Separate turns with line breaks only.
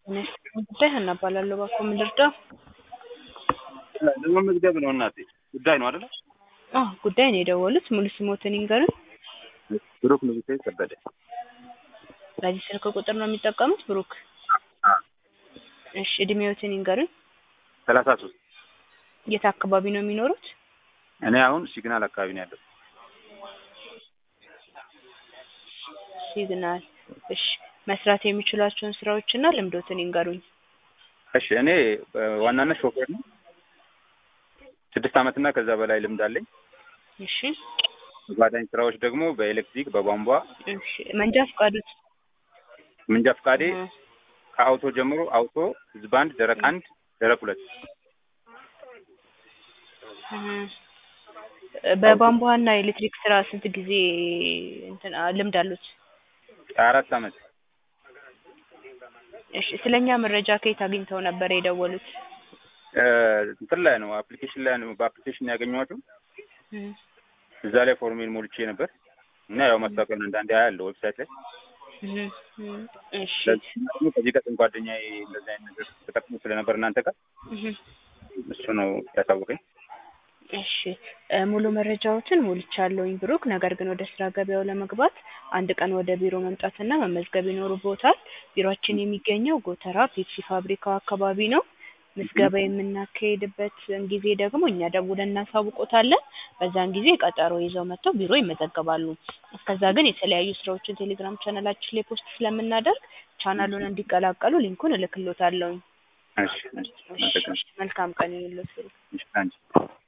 ጉዳይ ሀና እባላለሁ። እባክዎ ምን ልርዳው?
ለመመዝገብ ነው እናቴ። ጉዳይ ነው አይደል?
ጉዳይ ነው የደወሉት። ሙሉ ስሞትን ይንገሩን።
ብሩክ ንጉሴ ከበደ።
በዚህ ስልክ ቁጥር ነው የሚጠቀሙት ብሩክ? እሺ፣ እድሜዎትን ይንገሩን።
33።
የት አካባቢ ነው የሚኖሩት?
እኔ አሁን ሲግናል አካባቢ ነው ያለው።
ሲግናል። እሺ፣ መስራት የሚችሏቸውን ስራዎችና ልምዶትን ይንገሩኝ።
እሺ፣ እኔ ዋናነት ሾፌር ነው። 6 አመትና ከዛ በላይ ልምድ አለኝ።
እሺ፣
ባዳኝ ስራዎች ደግሞ በኤሌክትሪክ በቧንቧ።
እሺ፣ መንጃ ፈቃዱት?
መንጃ ፈቃዴ ከአውቶ ጀምሮ አውቶ፣ ህዝብ አንድ፣ ደረቅ አንድ፣ ደረቅ ሁለት።
በቧንቧና ኤሌክትሪክ ስራ ስንት ጊዜ ልምድ አሉት?
4 አመት።
እሺ፣ ስለኛ መረጃ ከየት አግኝተው ነበር የደወሉት?
እንትን ላይ ነው፣ አፕሊኬሽን ላይ ነው። በአፕሊኬሽን ያገኘኋቸው። እዛ ላይ ፎርሜን ሞልቼ ነበር እና ያው ማስታወቂያ አንዳንዴ አያለሁ ዌብሳይት ላይ።
እሺ፣
ከዚህ ቀጥም ጓደኛዬ እንደዚህ አይነት ነገር ተጠቅሞ ስለነበር እናንተ ጋር እሱ ነው ያሳወቀኝ።
እሺ፣ ሙሉ መረጃዎችን ሞልቻለሁኝ ብሩክ። ነገር ግን ወደ ስራ ገበያው ለመግባት አንድ ቀን ወደ ቢሮ መምጣትና መመዝገብ ይኖርብዎታል። ቢሮአችን የሚገኘው ጎተራ ፔፕሲ ፋብሪካው አካባቢ ነው። ምዝገባ የምናካሄድበት ጊዜ ደግሞ እኛ ደውለን እናሳውቆታለን። በዛን ጊዜ ቀጠሮ ይዘው መጥተው ቢሮ ይመዘገባሉ። እስከዛ ግን የተለያዩ ስራዎችን ቴሌግራም ቻናላችን ላይ ፖስት ስለምናደርግ ቻናሉን እንዲቀላቀሉ ሊንኩን እልክልዎታለሁ።
እሺ፣
መልካም ቀን ይሁንልዎት።
እሺ።